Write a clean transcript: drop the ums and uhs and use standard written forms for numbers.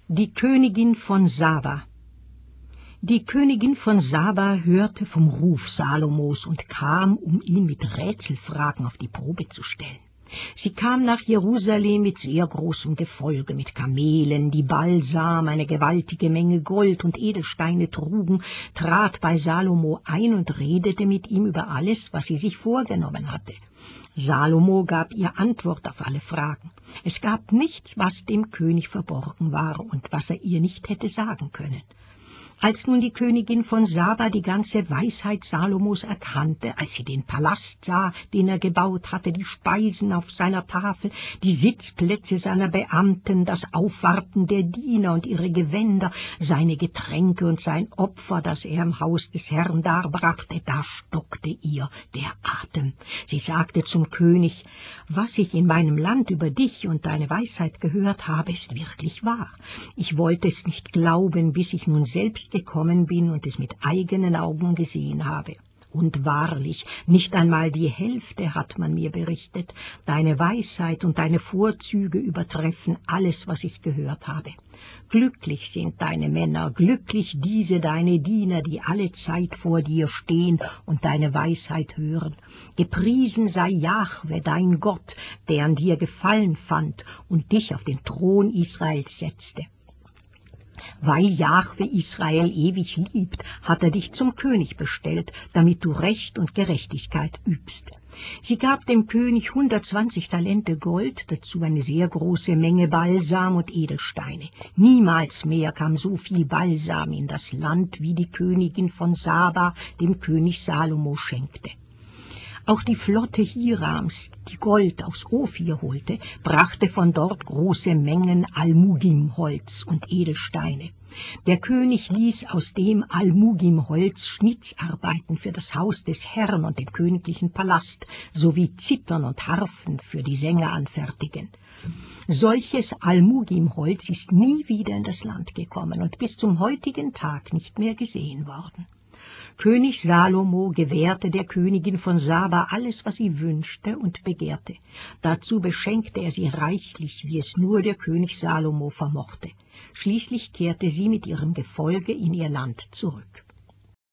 Die Königin von Saba. Die Königin von Saba hörte vom Ruf Salomos und kam, um ihn mit Rätselfragen auf die Probe zu stellen. Sie kam nach Jerusalem mit sehr großem Gefolge, mit Kamelen, die Balsam, eine gewaltige Menge Gold und Edelsteine trugen, trat bei Salomo ein und redete mit ihm über alles, was sie sich vorgenommen hatte. Salomo gab ihr Antwort auf alle Fragen. Es gab nichts, was dem König verborgen war und was er ihr nicht hätte sagen können. Als nun die Königin von Saba die ganze Weisheit Salomos erkannte, als sie den Palast sah, den er gebaut hatte, die Speisen auf seiner Tafel, die Sitzplätze seiner Beamten, das Aufwarten der Diener und ihre Gewänder, seine Getränke und sein Opfer, das er im Haus des Herrn darbrachte, da stockte ihr der Atem. Sie sagte zum König: Was ich in meinem Land über dich und deine Weisheit gehört habe, ist wirklich wahr. Ich wollte es nicht glauben, bis ich nun selbst gekommen bin und es mit eigenen Augen gesehen habe. Und wahrlich, nicht einmal die Hälfte hat man mir berichtet. Deine Weisheit und deine Vorzüge übertreffen alles, was ich gehört habe. Glücklich sind deine Männer, glücklich diese deine Diener, die alle Zeit vor dir stehen und deine Weisheit hören. Gepriesen sei Jahwe, dein Gott, der an dir Gefallen fand und dich auf den Thron Israels setzte. Weil Jahwe Israel ewig liebt, hat er dich zum König bestellt, damit du Recht und Gerechtigkeit übst. Sie gab dem König 120 Talente Gold, dazu eine sehr große Menge Balsam und Edelsteine. Niemals mehr kam so viel Balsam in das Land, wie die Königin von Saba dem König Salomo schenkte. Auch die Flotte Hirams, die Gold aus Ophir holte, brachte von dort große Mengen Almugimholz und Edelsteine. Der König ließ aus dem Almugimholz Schnitzarbeiten für das Haus des Herrn und den königlichen Palast sowie Zithern und Harfen für die Sänger anfertigen. Solches Almugimholz ist nie wieder in das Land gekommen und bis zum heutigen Tag nicht mehr gesehen worden. König Salomo gewährte der Königin von Saba alles, was sie wünschte und begehrte. Dazu beschenkte er sie reichlich, wie es nur der König Salomo vermochte. Schließlich kehrte sie mit ihrem Gefolge in ihr Land zurück.